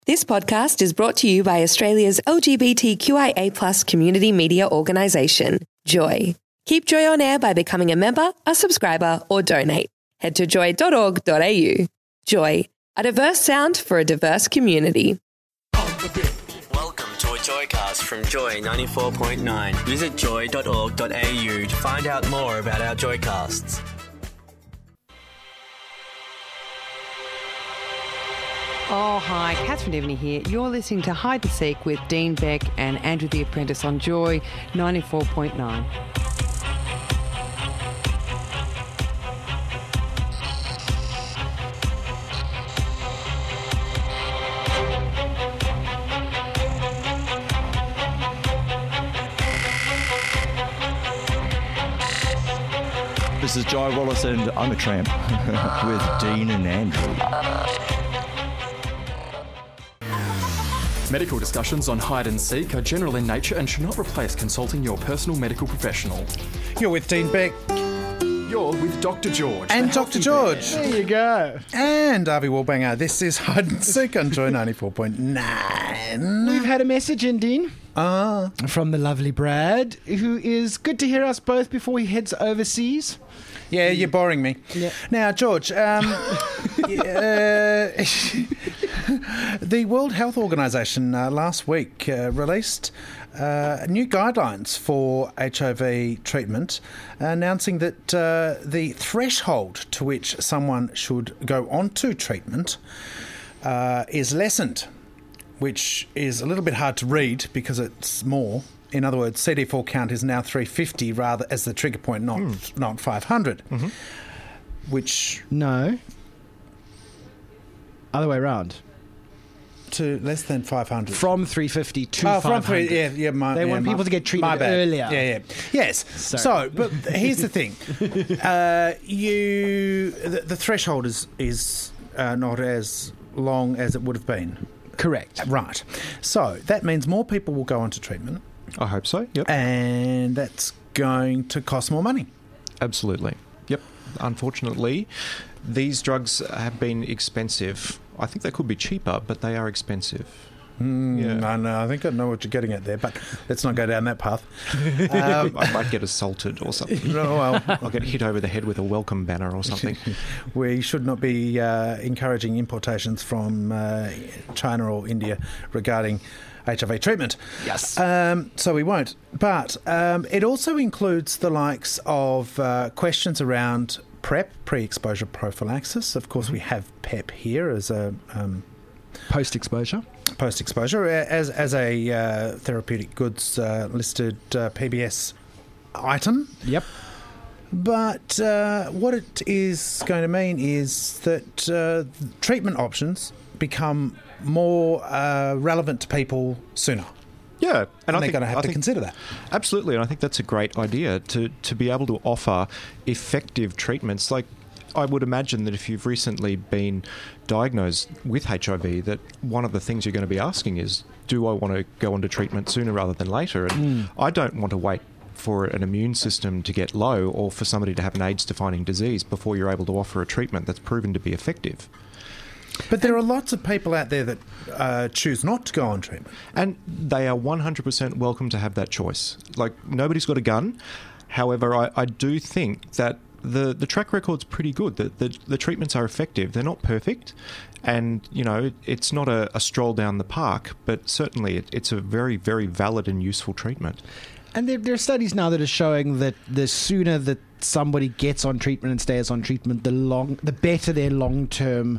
This podcast is brought to you by Australia's LGBTQIA+ community media organisation, Joy. Keep Joy on air by becoming a member, a subscriber, or donate. Head to joy.org.au. Joy, a diverse sound for a diverse community. Welcome to a Joycast from Joy 94.9. Visit joy.org.au to find out more about our Joycasts. Oh, hi, Catherine Devaney here. You're listening to Hide and Seek with Dean Beck and Andrew the Apprentice on Joy 94.9. This is Jai Wallace and I'm a Tramp with Dean and Andrew. Medical discussions on hide and seek are general in nature and should not replace consulting your personal medical professional. You're with Dean Beck. You're with Dr. George. And Dr. George. There you go. And Avi Wallbanger. This is Hide and Seek on Joy 94.9. We've had a message in, Dean. From the lovely Brad, who is good to hear us both before he heads overseas. Yeah, you're boring me. Yeah. Now, George, the World Health Organization last week released new guidelines for HIV treatment, announcing that the threshold to which someone should go on to treatment is lessened, which is a little bit hard to read because it's more. In other words, CD4 count is now 350 rather as the trigger point, not 500, which... No. Other way around. To less than 500. From 350 to 500. They want people to get treated earlier. Yeah. Yes. So, but here's the thing. The threshold is not as long as it would have been. Correct. Right. So, that means more people will go on to treatment. I hope so, yep. And that's going to cost more money. Absolutely. Yep. Unfortunately, these drugs have been expensive. I think they could be cheaper, but they are expensive. I think I know what you're getting at there, but let's not go down that path. I might get assaulted or something. I'll get hit over the head with a welcome banner or something. We should not be encouraging importations from China or India regarding HIV treatment. Yes. So we won't. But it also includes the likes of questions around PrEP, pre-exposure prophylaxis. Of course, we have PEP here as a... Post-exposure. Post-exposure as a therapeutic goods listed PBS item. Yep. But what it is going to mean is that treatment options become more relevant to people sooner. Yeah, and they're going to have to consider that. Absolutely, and I think that's a great idea to be able to offer effective treatments. Like, I would imagine that if you've recently been diagnosed with HIV, that one of the things you're going to be asking is, do I want to go on to treatment sooner rather than later? And I don't want to wait for an immune system to get low or for somebody to have an AIDS-defining disease before you're able to offer a treatment that's proven to be effective. But there are lots of people out there that choose not to go on treatment. And they are 100% welcome to have that choice. Like, nobody's got a gun. However, I do think that the track record's pretty good. The treatments are effective. They're not perfect. And, you know, it's not a stroll down the park, but certainly it's a very, very valid and useful treatment. And there are studies now that are showing that the sooner that somebody gets on treatment and stays on treatment, the better their long-term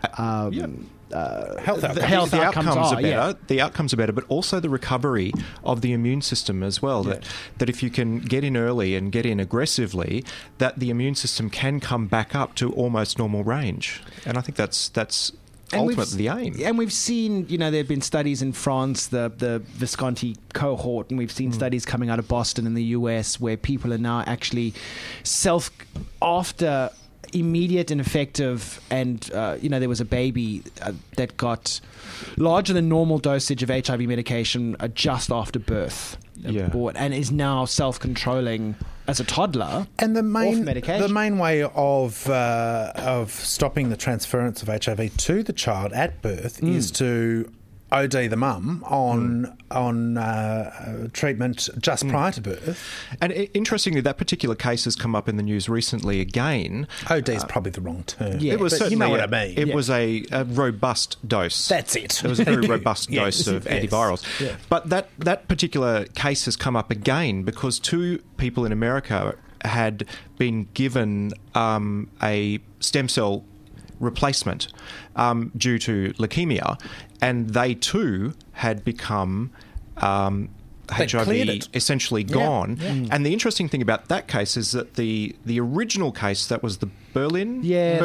health outcomes are better. Yeah. The outcomes are better, but also the recovery of the immune system as well. Yeah. That if you can get in early and get in aggressively, that the immune system can come back up to almost normal range. And I think that's ultimately the aim. And we've seen, there have been studies in France, the Visconti cohort, and we've seen studies coming out of Boston in the US where people are now actually after immediate and effective, and there was a baby that got larger than normal dosage of HIV medication just after birth, born, and is now self-controlling as a toddler. And the medication. main way of stopping the transference of HIV to the child at birth is to OD the mum on treatment just prior to birth. And interestingly, that particular case has come up in the news recently again. OD is probably the wrong term. Yeah, it was but certainly you know what I mean. It was a robust dose. That's it. It was a very robust dose of antivirals. Yeah. But that particular case has come up again because 2 people in America had been given a stem cell replacement due to leukemia, and they too had become HIV essentially gone. Yeah. And the interesting thing about that case is that the original case, that was the Berlin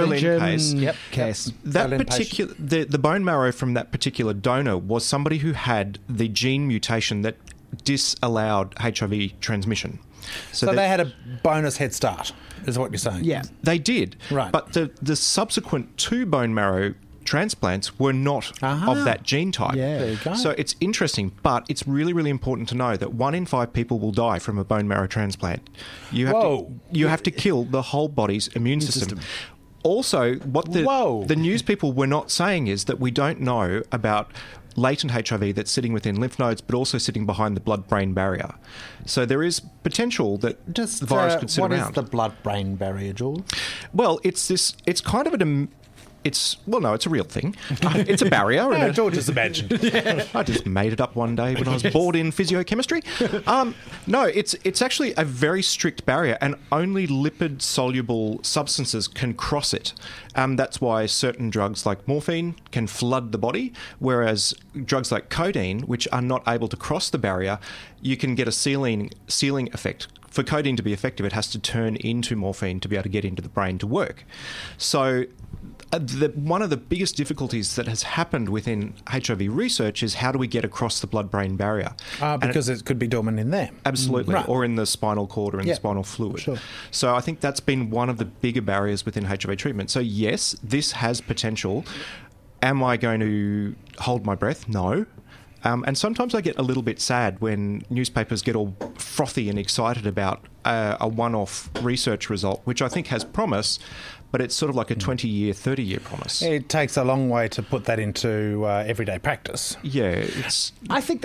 case. That particular the bone marrow from that particular donor was somebody who had the gene mutation that disallowed HIV transmission. So they had a bonus head start, is what you're saying? Yeah. They did. Right. But the subsequent 2 bone marrow transplants were not of that gene type. Yeah. There you go. So it's interesting, but it's really, really important to know that 1 in 5 people will die from a bone marrow transplant. You have to kill the whole body's immune system. Also, what the news people were not saying is that we don't know about latent HIV that's sitting within lymph nodes, but also sitting behind the blood-brain barrier. So there is potential that the virus could sit around. What is the blood-brain barrier, Jules? Well, it's kind of it's a real thing. It's a barrier. No, George just imagined. I just made it up one day when I was bored in physiochemistry. No, it's actually a very strict barrier, and only lipid-soluble substances can cross it. That's why certain drugs like morphine can flood the body, whereas drugs like codeine, which are not able to cross the barrier, you can get a sealing effect. For codeine to be effective, it has to turn into morphine to be able to get into the brain to work. So one of the biggest difficulties that has happened within HIV research is how do we get across the blood-brain barrier? Because it could be dormant in there. Absolutely, Right. or in the spinal cord or in the spinal fluid. Sure. So I think that's been one of the bigger barriers within HIV treatment. So yes, this has potential. Am I going to hold my breath? No. And sometimes I get a little bit sad when newspapers get all frothy and excited about a one-off research result, which I think has promise, but it's sort of like a 20-year, 30-year promise. It takes a long way to put that into everyday practice. Yeah, I think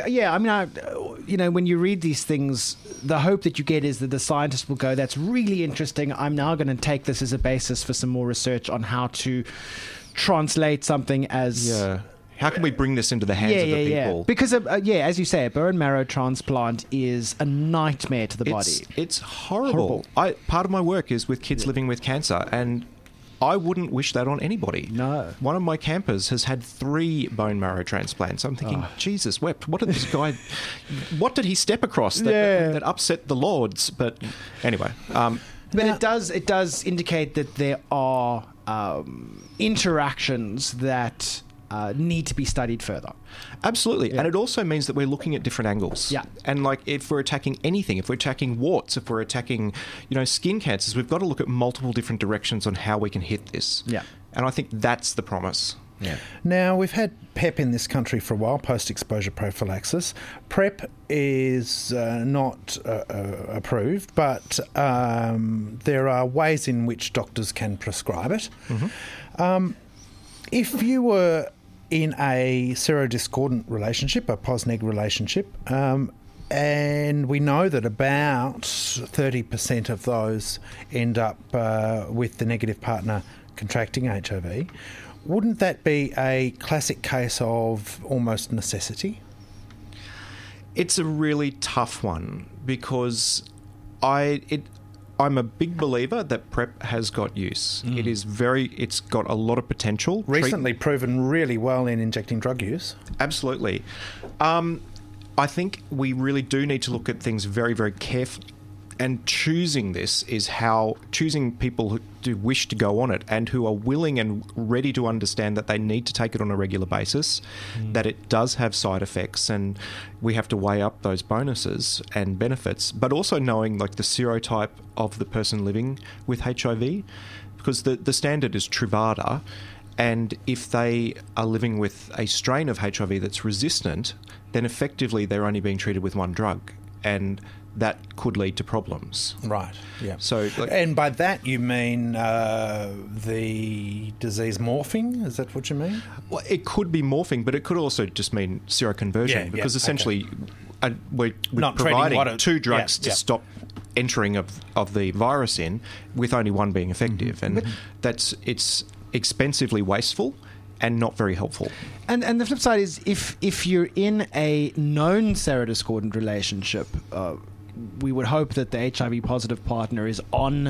when you read these things, the hope that you get is that the scientists will go, that's really interesting. I'm now going to take this as a basis for some more research on how to translate something as... Yeah. How can we bring this into the hands of the people? Because, as you say, a bone marrow transplant is a nightmare to the body. It's horrible. Part of my work is with kids living with cancer, and I wouldn't wish that on anybody. No. One of my campers has had 3 bone marrow transplants. I'm thinking, Jesus wept. What did this guy... what did he step across that upset the Lords? But anyway... but it does indicate that there are interactions that... need to be studied further. Absolutely. Yeah. And it also means that we're looking at different angles. Yeah. And like if we're attacking anything, if we're attacking warts, if we're attacking, skin cancers, we've got to look at multiple different directions on how we can hit this. Yeah. And I think that's the promise. Yeah. Now, we've had PrEP in this country for a while, post-exposure prophylaxis. PrEP is not approved, but there are ways in which doctors can prescribe it. Mm-hmm. If you were in a serodiscordant relationship, a POS-neg relationship, and we know that about 30% of those end up with the negative partner contracting HIV, wouldn't that be a classic case of almost necessity? It's a really tough one because I'm a big believer that PrEP has got use. It's got a lot of potential. Recently proven really well in injecting drug use. Absolutely. I think we really do need to look at things very, very carefully. And choosing people who do wish to go on it and who are willing and ready to understand that they need to take it on a regular basis, that it does have side effects, and we have to weigh up those bonuses and benefits, but also knowing like the serotype of the person living with HIV. because the standard is Truvada, and if they are living with a strain of HIV that's resistant, then effectively they're only being treated with one drug, and that could lead to problems. Right, yeah. So, and by that you mean the disease morphing? Is that what you mean? Well, it could be morphing, but it could also just mean seroconversion, because essentially we're not providing two drugs to stop entering of the virus in, with only one being effective, and it's expensively wasteful and not very helpful. And the flip side is if you're in a known serodiscordant relationship, we would hope that the HIV positive partner is on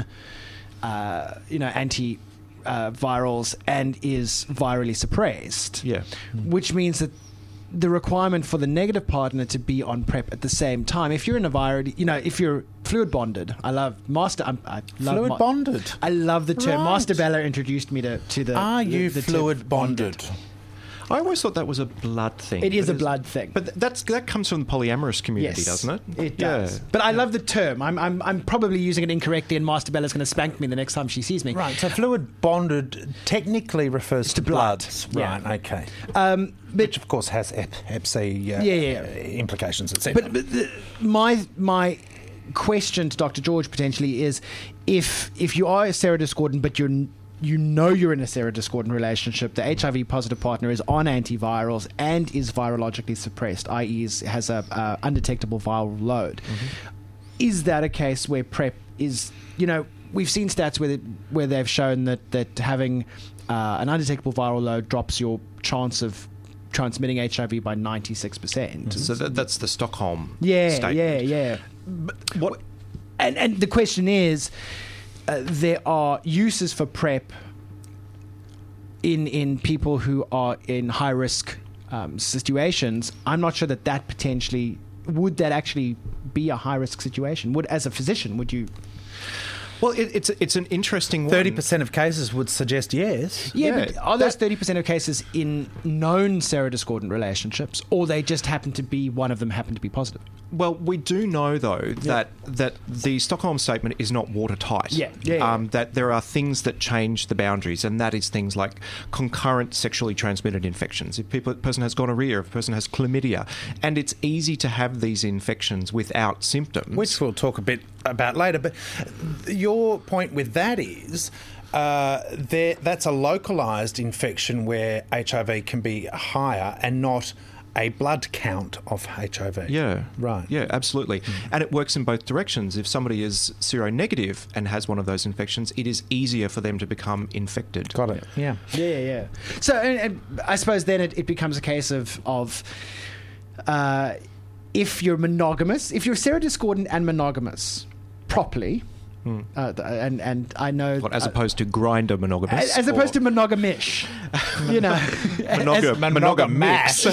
anti virals and is virally suppressed. Yeah. Which means that the requirement for the negative partner to be on PrEP at the same time. If you're in a virus, if you're fluid bonded, I love fluid bonded. I love the term. Right. Master Bella introduced me to the. Are you the fluid bonded? I always thought that was a blood thing. It is a blood thing, but that comes from the polyamorous community, doesn't it? It does. But I love the term. I'm probably using it incorrectly, and Master Bella's going to spank me the next time she sees me. Right. So fluid bonded technically refers to blood. Right. Yeah. Okay. Which of course has Hep C implications, etc. But my question to Dr. George potentially is, if you are a serodiscordant, but you're in a serodiscordant relationship, the HIV positive partner is on antivirals and is virologically suppressed, i.e. has a undetectable viral load. Is that a case where PrEP is, we've seen stats where they've shown that having an undetectable viral load drops your chance of transmitting HIV by 96%. So that's the Stockholm statement. Yeah. But what? And the question is, there are uses for PrEP in people who are in high risk situations. I'm not sure that potentially would that actually be a high risk situation. As a physician, would you? Well, it's an interesting one. 30% of cases would suggest yes. Yeah, but are those 30% of cases in known serodiscordant relationships, or they just one of them happen to be positive? Well, we do know, though, that the Stockholm Statement is not watertight. Yeah. That there are things that change the boundaries, and that is things like concurrent sexually transmitted infections. If a person has gonorrhea, if a person has chlamydia, and it's easy to have these infections without symptoms. Which we'll talk a bit about later. But your point with that is that's a localised infection where HIV can be higher and not a blood count of HIV. Yeah. Right. Yeah, absolutely. And it works in both directions. If somebody is seronegative and has one of those infections, it is easier for them to become infected. Got it. Yeah. So and I suppose then it becomes a case of if you're monogamous, if you're serodiscordant and monogamous properly, and I know... What, as opposed to grinder monogamous? As opposed to monogamish. Monogamish.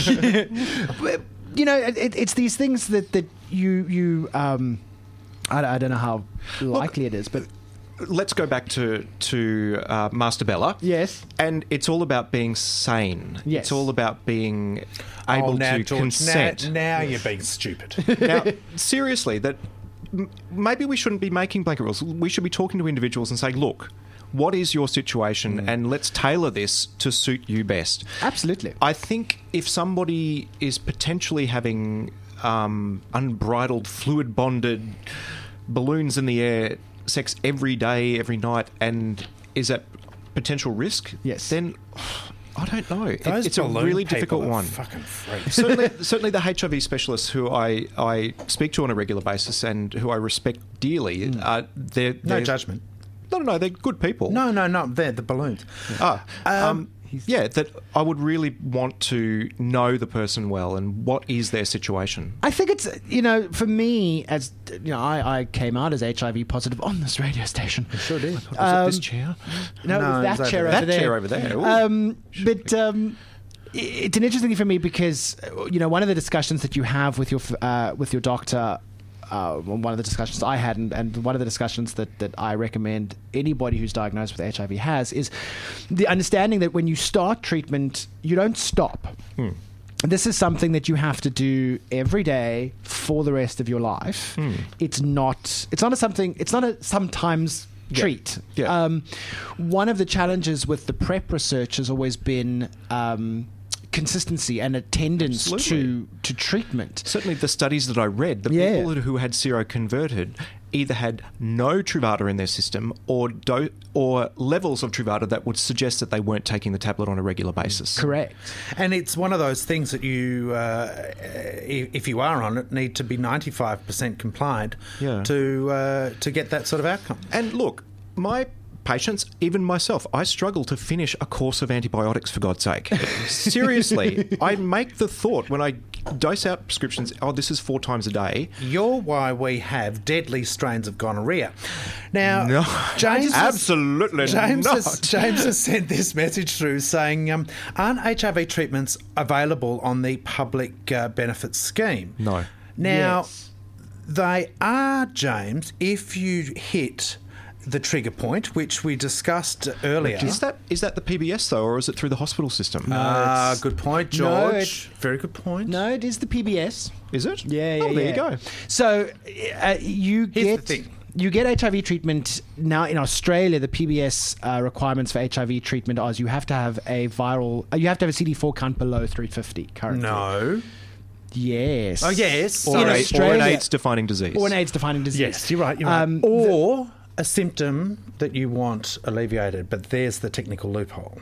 It's these things that you I don't know how likely it is, but... Let's go back to Master Bella. Yes. And it's all about being sane. Yes. It's all about being able to George, consent. Now you're being stupid. Now, seriously, that maybe we shouldn't be making blanket rules. We should be talking to individuals and saying, look, what is your situation, and let's tailor this to suit you best. Absolutely. I think if somebody is potentially having unbridled, fluid-bonded, balloons in the air sex every day, every night, and is at potential risk, yes, then I don't know. It's a balloon really difficult one. Fucking freaks. Certainly the HIV specialists who I speak to on a regular basis and who I respect dearly, they're no judgment. No, they're good people. No, they're the balloons. Yeah, that I would really want to know the person well and what is their situation. I think it's, for me, as I came out as HIV positive on this radio station. You sure did. Was it this chair? No, it was that chair over there. That chair over there. But it's an interesting thing for me because, one of the discussions that you have with your doctor, one of the discussions I had and one of the discussions that I recommend anybody who's diagnosed with HIV has is the understanding that when you start treatment, you don't stop. This is something that you have to do every day for the rest of your life. It's not a sometimes treat. Yeah. One of the challenges with the PrEP research has always been consistency and attendance to treatment. Certainly the studies that I read, the people who had seroconverted either had no Truvada in their system or levels of Truvada that would suggest that they weren't taking the tablet on a regular basis. Correct. And it's one of those things that you, if you are on it, need to be 95% compliant to get that sort of outcome. And look, my patients, even myself, I struggle to finish a course of antibiotics, for God's sake. Seriously, I make the thought when I dose out prescriptions, this is 4 times a day. You're why we have deadly strains of gonorrhea. Now, No, James absolutely James not. James has sent this message through saying, aren't HIV treatments available on the public benefits scheme? No. Now, they are, James, if you hit the trigger point, which we discussed earlier. Is that the PBS, though, or is it through the hospital system? Good point, George. Very good point. No, it is the PBS. Is it? Yeah, Oh, there you go. So you Here's the thing. You get HIV treatment now in Australia. The PBS requirements for HIV treatment are you have to have a CD4 count below 350 currently. No. Yes. Oh, yes. Or, In an Australia- AIDS-defining disease. Or an AIDS-defining disease. Yes, you're right. You're right. Or a symptom that you want alleviated, but there's the technical loophole.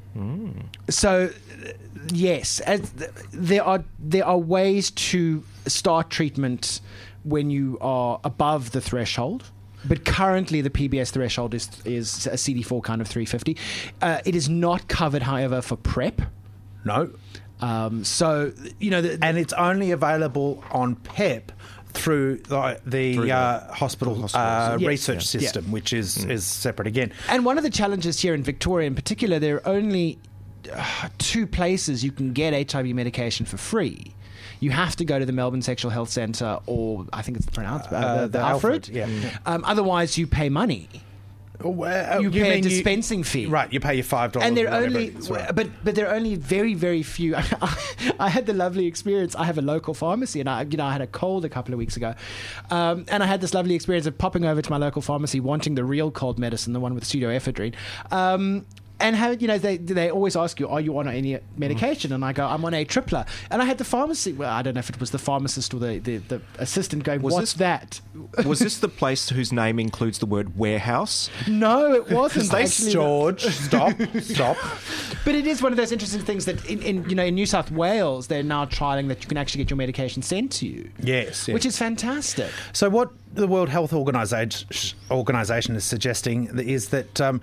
So, yes, there are ways to start treatment when you are above the threshold. But currently, the PBS threshold is a CD4 count of 350. It is not covered, however, for PrEP. No. So, And it's only available on PEP through the hospital research system, which is separate again. And one of the challenges here in Victoria in particular, there are only 2 places you can get HIV medication for free. You have to go to the Melbourne Sexual Health Centre, or I think it's pronounced the Alfred. Otherwise, you pay money. You pay a dispensing fee, right? You pay your $5, and they're only, right. but there are only very, very few. I had the lovely experience. I have a local pharmacy, and I had a cold a couple of weeks ago, and I had this lovely experience of popping over to my local pharmacy, wanting the real cold medicine, the one with pseudoephedrine. And how they always ask you, are you on any medication? And I go, I'm on a tripler. And I had the pharmacy. Well, I don't know if it was the pharmacist or the assistant going, what's that? Was this the place whose name includes the word warehouse? No, it wasn't. Thanks, George. Stop. But it is one of those interesting things that in New South Wales, they're now trialling that you can actually get your medication sent to you. Yes. Which is fantastic. So what the World Health Organization is suggesting is that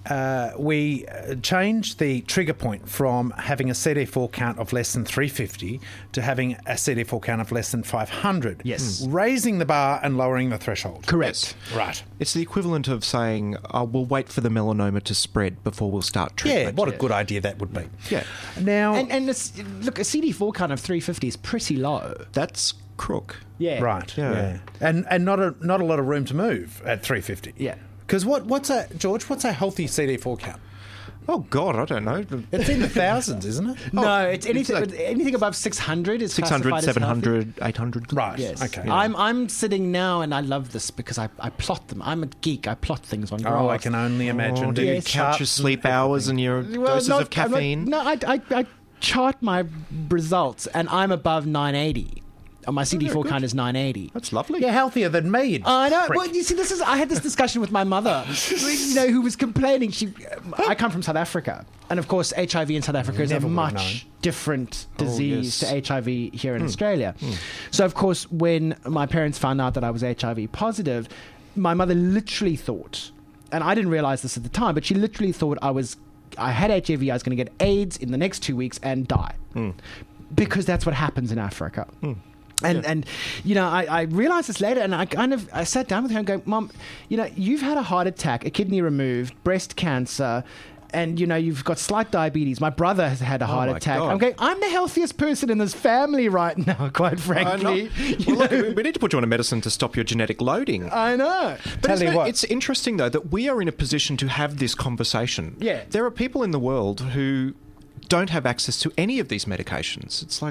we change the trigger point from having a CD4 count of less than 350 to having a CD4 count of less than 500. Yes. Raising the bar and lowering the threshold. Correct. Yes. Right. It's the equivalent of saying, we'll wait for the melanoma to spread before we'll start treatment. Yeah, what a good idea that would be. Yeah. Now, And look, a CD4 count of 350 is pretty low. That's crook. Yeah. right. Yeah. And not a lot of room to move at 350. Yeah. Because what's a healthy CD4 count? Oh, God, I don't know. It's in the thousands, isn't it? No, it's anything like anything above 600 is 600, classified as 700, 800. Right. Yes. Okay. Yeah. I'm sitting now, and I love this because I plot them. I'm a geek. I plot things on graphs. Oh, I can only imagine. Do you Yes. count your Charts sleep and hours and your doses of caffeine? I chart my results, and I'm above 980. My CD4 count is 980. That's lovely. You're healthier than me. You I know. prick. Well, you see, I had this discussion with my mother, who was complaining. I come from South Africa, and of course, HIV in South Africa is a Never would have much known. different disease yes. to HIV here in Australia. So, of course, when my parents found out that I was HIV positive, my mother literally thought, and I didn't realize this at the time, but she literally thought I had HIV, I was going to get AIDS in the next 2 weeks and die, because that's what happens in Africa. And I realized this later, and I sat down with her and go, Mom, you've had a heart attack, a kidney removed, breast cancer, and you've got slight diabetes. My brother has had a heart my attack. God. I'm going, I'm the healthiest person in this family right now, quite frankly. Well, look, we need to put you on a medicine to stop your genetic loading. I know. But you what. it's interesting, though, that we are in a position to have this conversation. Yeah. There are people in the world who don't have access to any of these medications. It's like,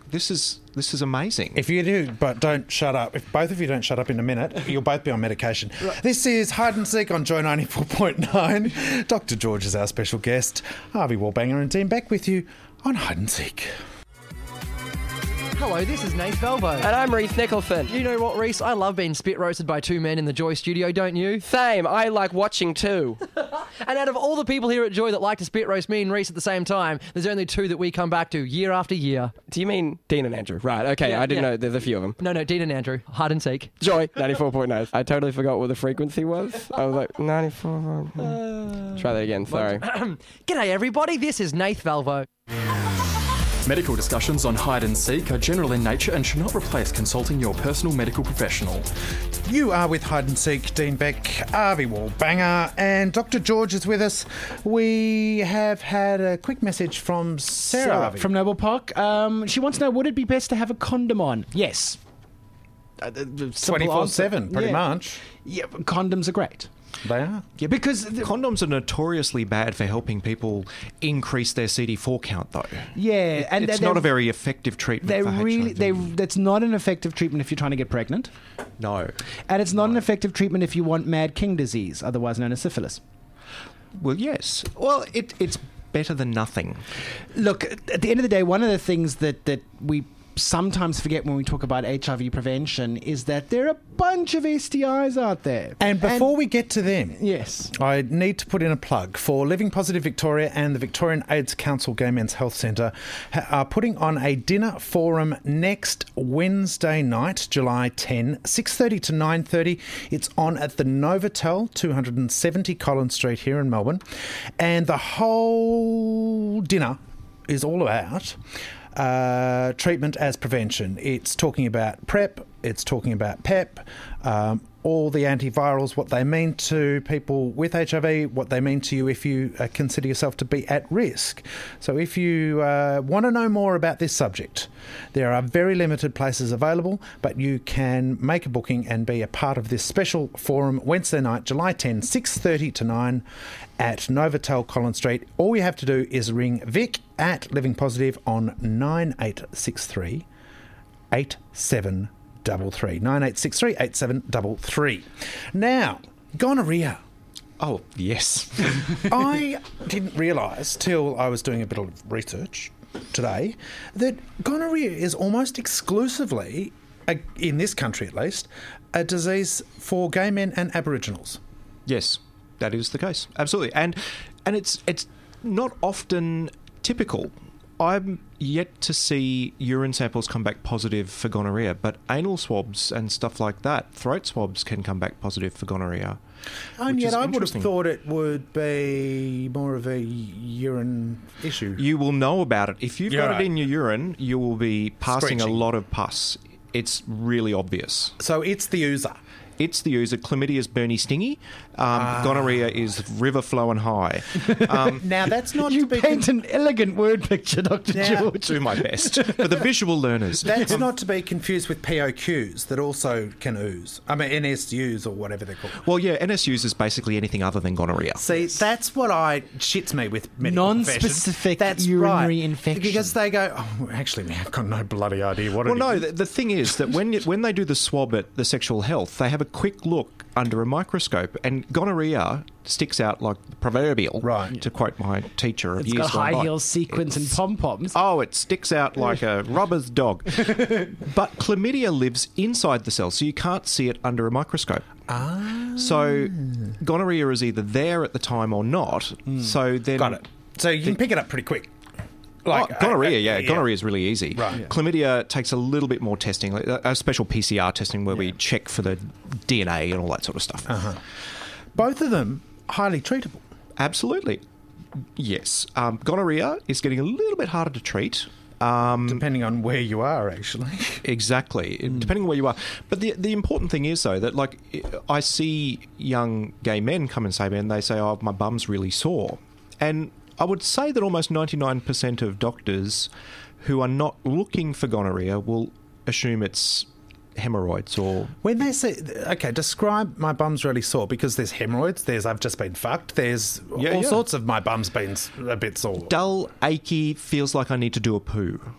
this is amazing. If you do, but don't shut up. If both of you don't shut up in a minute, you'll both be on medication. Right. This is Hide and Seek on Joy 94.9. Dr. George is our special guest. Harvey Wallbanger and Dean Beck with you on Hide and Seek. Hello, this is Nate Velvo. And I'm Reese Nicholson. You know what, Reese? I love being spit roasted by two men in the Joy studio, don't you? Same. I like watching too. And out of all the people here at Joy that like to spit roast me and Reese at the same time, there's only two that we come back to year after year. Do you mean Dean and Andrew? Right, okay. I didn't know there's a few of them. No, Dean and Andrew. Hide and Seek. Joy, 94.9. I totally forgot what the frequency was. I was like, 94. Try that again, sorry. G'day, everybody. This is Nate Velvo. Medical discussions on hide and seek are general in nature and should not replace consulting your personal medical professional. You are with Hide and Seek, Dean Beck, Harvey Wallbanger, and Dr. George is with us. We have had a quick message from Sarah from Noble Park. She wants to know, would it be best to have a condom on? Yes. 24/7, pretty much. Yeah, condoms are great. They are. Yeah, because condoms are notoriously bad for helping people increase their CD4 count, though. Yeah, and it's not a very effective treatment for HIV. That's not an effective treatment if you're trying to get pregnant. No. And it's not an effective treatment if you want mad king disease, otherwise known as syphilis. Well, yes. Well, it's better than nothing. Look, at the end of the day, one of the things that we sometimes forget when we talk about HIV prevention is that there are a bunch of STIs out there. And before we get to them, yes, I need to put in a plug for Living Positive Victoria and the Victorian AIDS Council Gay Men's Health Centre are putting on a dinner forum next Wednesday night, July 10, 6:30 to 9:30. It's on at the Novotel, 270 Collins Street here in Melbourne. And the whole dinner is all about treatment as prevention. It's talking about PrEP, it's talking about PEP, all the antivirals, what they mean to people with HIV, what they mean to you if you consider yourself to be at risk. So if you want to know more about this subject, there are very limited places available, but you can make a booking and be a part of this special forum Wednesday night, July 10, 6:30 to 9 at Novotel Collins Street. All you have to do is ring Vic at Living Positive on 9863 8733. 9863 8733. Now, gonorrhea. Oh, yes. I didn't realise till I was doing a bit of research today that gonorrhea is almost exclusively, in this country at least, a disease for gay men and Aboriginals. Yes, that is the case. Absolutely. And it's not often typical. I'm yet to see urine samples come back positive for gonorrhea, but anal swabs and stuff like that, throat swabs can come back positive for gonorrhea. And yet I would have thought it would be more of a urine issue. You will know about it. If you've got it in your urine, you will be passing a lot of pus. It's really obvious. So it's the oozer. It's the oozer. Chlamydia is Bernie Stingy. Gonorrhea is river flowing high. Now, that's not you to be... paint an elegant word picture, Dr. George. Do my best. For the visual learners. That's not to be confused with POQs that also can ooze. I mean, NSUs or whatever they're called. Well, yeah, NSUs is basically anything other than gonorrhea. See, that's what shits me with medical non-specific urinary infection. Because they go, oh, actually, we have got no bloody idea what it is. Well, no, the thing is that when they do the swab at the sexual health, they have a quick look under a microscope, and gonorrhea sticks out like the proverbial, to quote my teacher of it's years got high heel sequins and pom-poms. Oh, it sticks out like a rubber's dog. But chlamydia lives inside the cell, so you can't see it under a microscope. So gonorrhea is either there at the time or not. So then... Got it. So you can pick it up pretty quick. Gonorrhea, gonorrhea is really easy. Right. Yeah. Chlamydia takes a little bit more testing, like a special PCR testing where we check for the DNA and all that sort of stuff. Both of them highly treatable. Absolutely. Yes. Gonorrhea is getting a little bit harder to treat. Depending on where you are, actually. Exactly. Depending on where you are. But the important thing is, though, that like I see young gay men come and say, man, they say, oh, my bum's really sore. And I would say that almost 99% of doctors who are not looking for gonorrhea will assume it's hemorrhoids or... When they say... Okay, describe my bum's really sore, because there's hemorrhoids, there's I've just been fucked, there's all sorts of my bum's been a bit sore. Dull, achy, feels like I need to do a poo.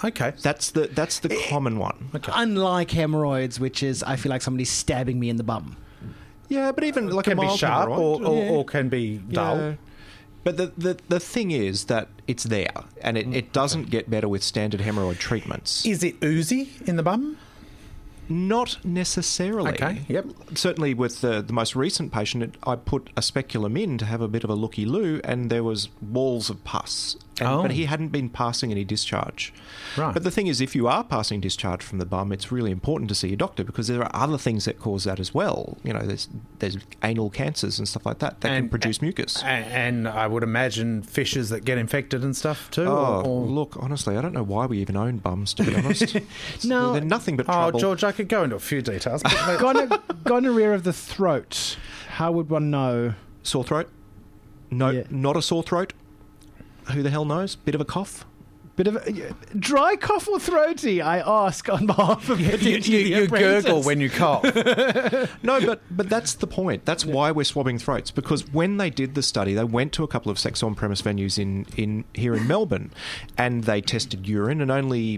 Okay. That's the common one. Unlike hemorrhoids, which is, I feel like somebody's stabbing me in the bum. Yeah, but even like Can a be mild sharp hemorrhoid. or can be dull. Yeah. But the thing is that it's there, and it doesn't get better with standard hemorrhoid treatments. Is it oozy in the bum? Not necessarily. Okay, yep. Certainly with the most recent patient, I put a speculum in to have a bit of a looky-loo, and there was walls of pus. But he hadn't been passing any discharge. Right. But the thing is, if you are passing discharge from the bum, it's really important to see your doctor, because there are other things that cause that as well. You know, there's anal cancers and stuff like that can produce mucus. And I would imagine fishes that get infected and stuff too. Look, honestly, I don't know why we even own bums, to be honest. No. They're nothing but trouble. George, I could go into a few details. Gonorrhea of the throat. How would one know? Sore throat? No, Yeah. not a sore throat. Who the hell knows? Bit of a cough? Bit of a dry cough or throaty, I ask on behalf of you gurgle when you cough. No, but that's the point. That's why we're swabbing throats, because when they did the study, they went to a couple of sex on-premise venues in here in Melbourne, and they tested urine, and only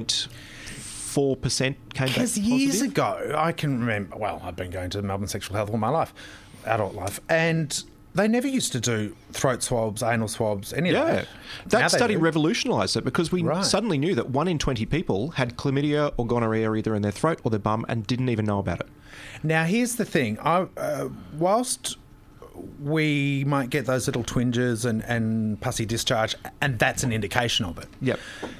0.4% came back Because years positive. ago, I can remember, well, I've been going to Melbourne Sexual Health all my life, adult life, and they never used to do throat swabs, anal swabs, any of that. Now That they study do. revolutionised it, because we Right. suddenly knew that 1 in 20 people had chlamydia or gonorrhea either in their throat or their bum and didn't even know about it. Now, here's the thing. Whilst we might get those little twinges and pussy discharge, and that's an indication of it, Yep.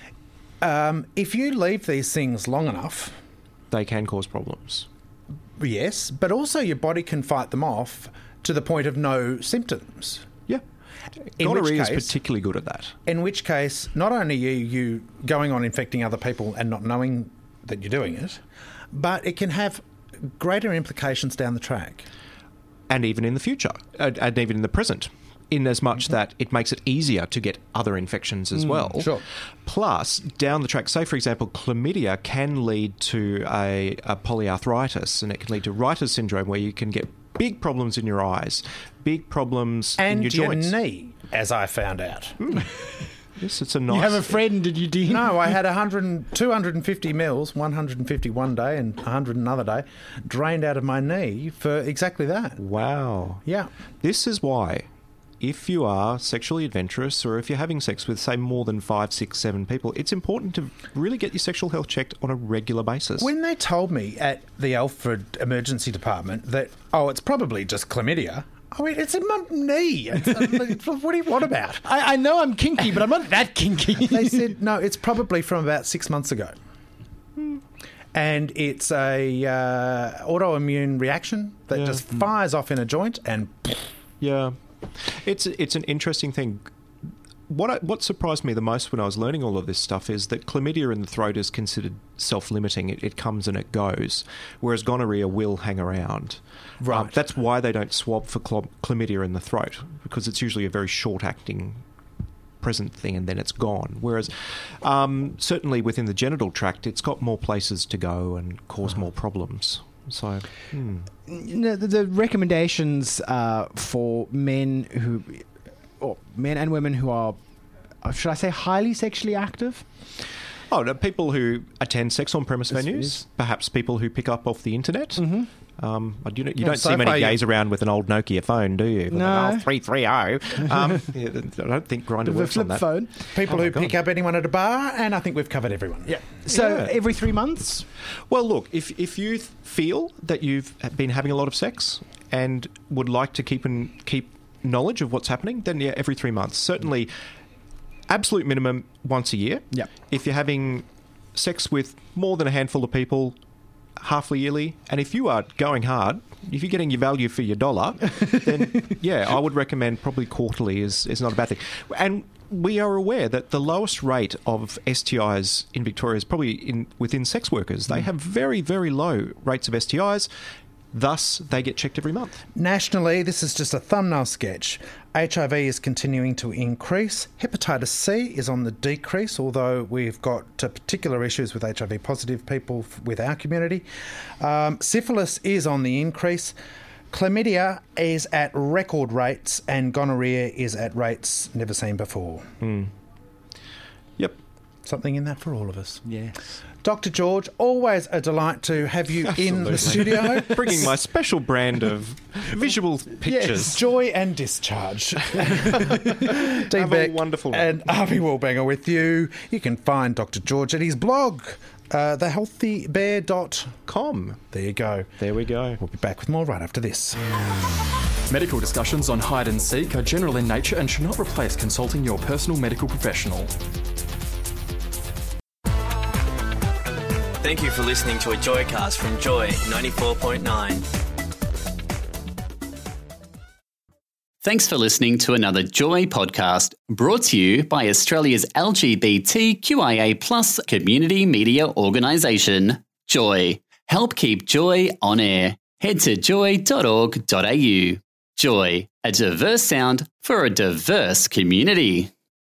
if you leave these things long enough, They can cause problems. yes, but also your body can fight them off to the point of no symptoms. Yeah. In which Gonorrhea is case- particularly good at that. In which case, not only are you going on infecting other people and not knowing that you're doing it, but it can have greater implications down the track. And even in the future, and even in the present, in as much that it makes it easier to get other infections as well. Sure. Plus, down the track, say, for example, chlamydia can lead to a polyarthritis, and it can lead to Reiter's syndrome, where you can get big problems in your eyes, big problems in And your joints. knee, as I found out. Yes, it's a nice... You have a friend, did you, Dean? No, I had 250 mils, 150 one day and 100 another day, drained out of my knee for exactly that. Wow. Yeah. This is why, if you are sexually adventurous, or if you're having sex with, say, more than 5, 6, 7 people, it's important to really get your sexual health checked on a regular basis. When they told me at the Alfred Emergency Department that, it's probably just chlamydia, I mean, it's in my knee. What do you want about? I know I'm kinky, but I'm not that kinky. They said, no, it's probably from about 6 months ago. And it's a autoimmune reaction that just fires off in a joint and... Yeah. It's an interesting thing. What surprised me the most when I was learning all of this stuff is that chlamydia in the throat is considered self-limiting. It comes and it goes, whereas gonorrhea will hang around. Right. That's why they don't swab for chlamydia in the throat, because it's usually a very short-acting present thing and then it's gone. Whereas certainly within the genital tract, it's got more places to go and cause more problems. So, The recommendations for men and women who are, should I say, highly sexually active? no, people who attend sex on-premise venues, perhaps people who pick up off the internet. Mm-hmm. You don't so see many far gays around with an old Nokia phone, do you? With No. an 330. I don't think Grindr The works on flip that. phone. People Oh, who my pick up anyone at a bar, and I think we've covered everyone. Yeah. So Yeah. every 3 months? Well, look, if you feel that you've been having a lot of sex and would like to keep knowledge of what's happening, then yeah, every 3 months. Certainly, absolute minimum once a year. Yep. If you're having sex with more than a handful of people, half yearly, and if you are going hard, if you're getting your value for your dollar, then yeah, I would recommend probably quarterly is not a bad thing. And we are aware that the lowest rate of STIs in Victoria is probably within sex workers. They have very, very low rates of STIs. Thus, they get checked every month. Nationally, this is just a thumbnail sketch. HIV is continuing to increase. Hepatitis C is on the decrease, although we've got particular issues with HIV positive people with our community. Syphilis is on the increase. Chlamydia is at record rates, and gonorrhea is at rates never seen before. Yep. Something in that for all of us. Yes. Dr. George, always a delight to have you in the studio. Bringing my special brand of visual pictures. Yes, joy and discharge. Dean Beck a wonderful one. and Avi Wilbanger with you. You can find Dr. George at his blog, thehealthybear.com. There you go. There we go. We'll be back with more right after this. Medical discussions on hide and seek are general in nature and should not replace consulting your personal medical professional. Thank you for listening to a Joycast from Joy 94.9. Thanks for listening to another Joy podcast brought to you by Australia's LGBTQIA+ community media organisation, Joy. Help keep Joy on air. Head to joy.org.au. Joy, a diverse sound for a diverse community.